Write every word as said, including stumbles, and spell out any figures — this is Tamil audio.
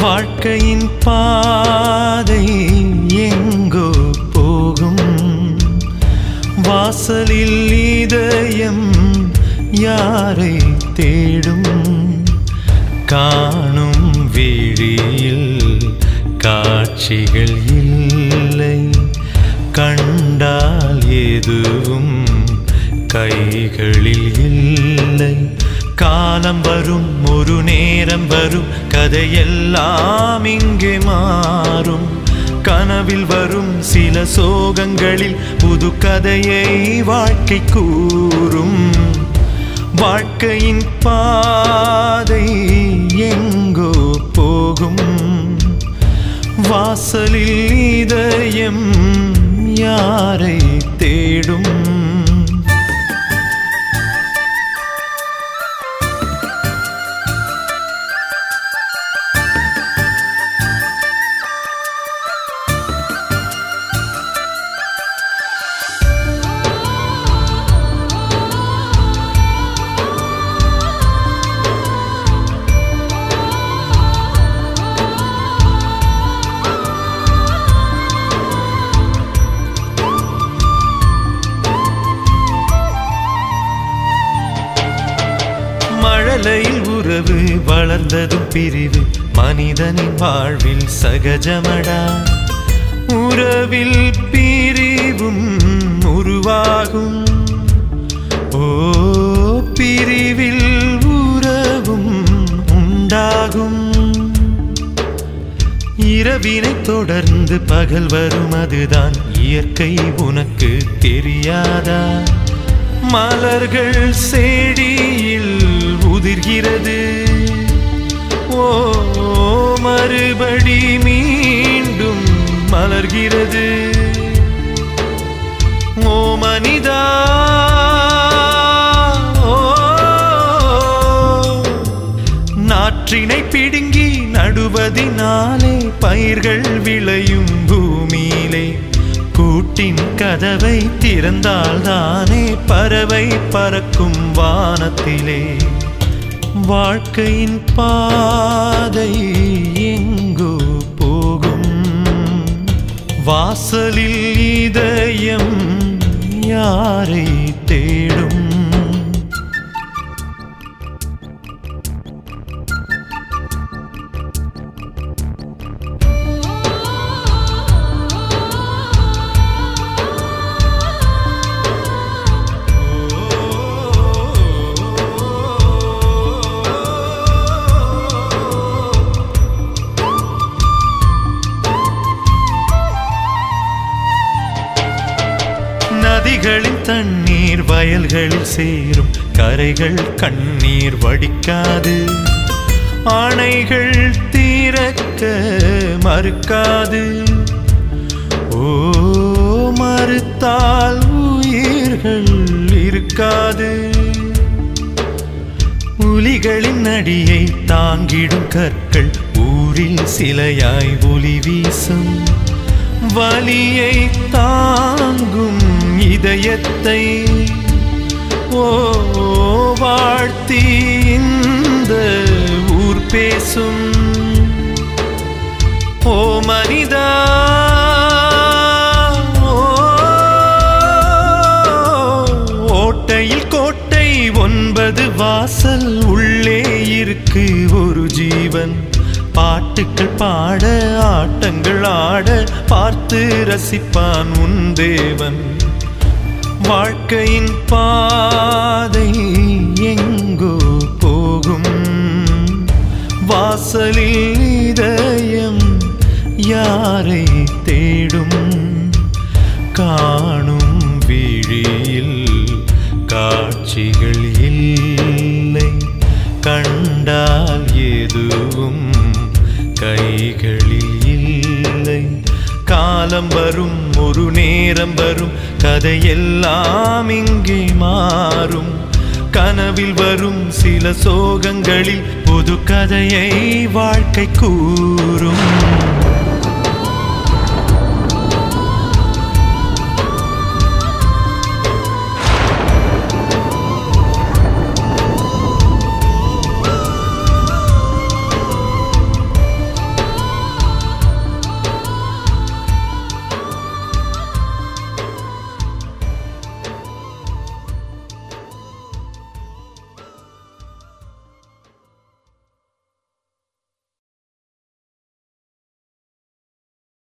வாழ்க்கையின் பாதை எங்கோ போகும், வாசலில் இதயம் யாரை தேடும்? காணும் விழியில் காட்சிகள் இல்லை, கண்டால் எதுவும் கைகளில் இல்லை. காலம் வரும், ஒரு நேரம் வரும், கதையெல்லாம் இங்கே மாறும். கனவில் வரும் சில சோகங்களில் புது கதையை வாழ்க்கை கூறும். வாழ்க்கையின் பாதை எங்கோ போகும், வாசலில் இதயம் யாரை தேடும்? மழலையில் உறவு வளர்ந்ததும் பிரிவு மனிதனின் வாழ்வில் சகஜமடா. உறவில் பிரிவும் உருவாகும், ஓ பிரிவில் உறவும் உண்டாகும். இரவினை தொடர்ந்து பகல் வரும், அதுதான் இயற்கை, உனக்கு தெரியாதா? மலர்கள் செடியில் உதிர்கிறது, ஓ மறுபடி மீண்டும் மலர்கிறது. ஓ மனிதா, ஓ நாற்றினை பிடுங்கி நடுவதினாலே பயிர்கள் விளையும் பூமியிலே. கூட்டின் கதவை திறந்தால்தானே பறவை பறக்கும் வானத்திலே. வாழ்க்கையின் பாதை எங்கோ போகும், வாசலில் இதயம் யாரை தேடும்? நதிகளின் தண்ணீர் வயல்களில் சேரும், கரைகள் கண்ணீர் வடிக்காது. ஆணைகள் தீரக்க மறுக்காது, ஓ மறுத்தால் உயிர்கள் இருக்காது. புலிகளின் அடியை தாங்கிடும் கற்கள் ஊரில் சிலையாய் ஒளி வீசும். வலியை தாங்கும் இதயத்தை ஓ வாழ்த்தி இந்த ஊர் பேசும். ஓ மனிதா, ஓட்டையில் கோட்டை ஒன்பது வாசல், உள்ளே இருக்கு ஒரு ஜீவன். பாட்டுக்கள் பாட ஆட்டங்கள் ஆட பார்த்து ரசிப்பான் உன் தேவன். வாழ்க்கையின் பாதை எங்கோ போகும், வாசலில் இதயம் யாரை தேடும்? காணும் விழியில் காட்சிகள் இல்லை, கண்டால் எதுவும் கைகளில் இல்லை. காலம் வரும், ஒரு நேரம் வரும், கதையெல்லாம் இங்கே மாறும். கனவில் வரும் சில சோகங்களில் புது கதையை வாழ்க்கை கூறும்.